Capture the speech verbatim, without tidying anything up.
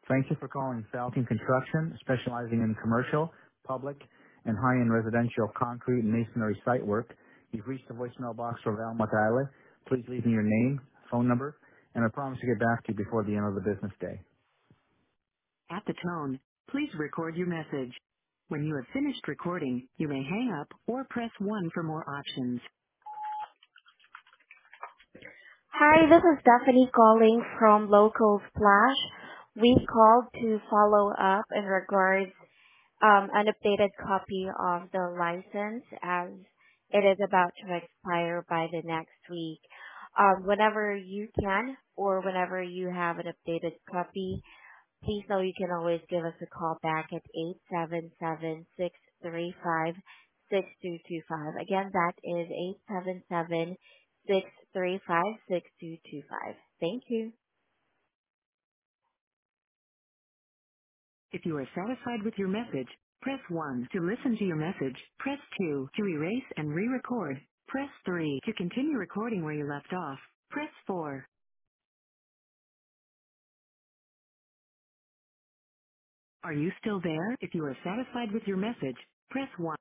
Thank you for calling Falcon Construction, specializing in commercial, public, and high-end residential concrete and masonry site work. You've reached the voicemail box for Val Matale. Please leave me your name, phone number, and I promise to get back to you before the end of the business day. At the tone, please record your message. When you have finished recording, you may hang up or press one for more options. Hi, this is Stephanie calling from Local Splash. We called to follow up in regards um, an updated copy of the license as it is about to expire by the next week. Um, whenever you can or whenever you have an updated copy, please know you can always give us a call back at eight seven seven, six three five, six two two five. Again, that is eight seven seven, six three five, six two two five. Thank you. If you are satisfied with your message, press one. To listen to your message, press two. To erase and re-record, press three. To continue recording where you left off, press four. Are you still there? If you are satisfied with your message, press one.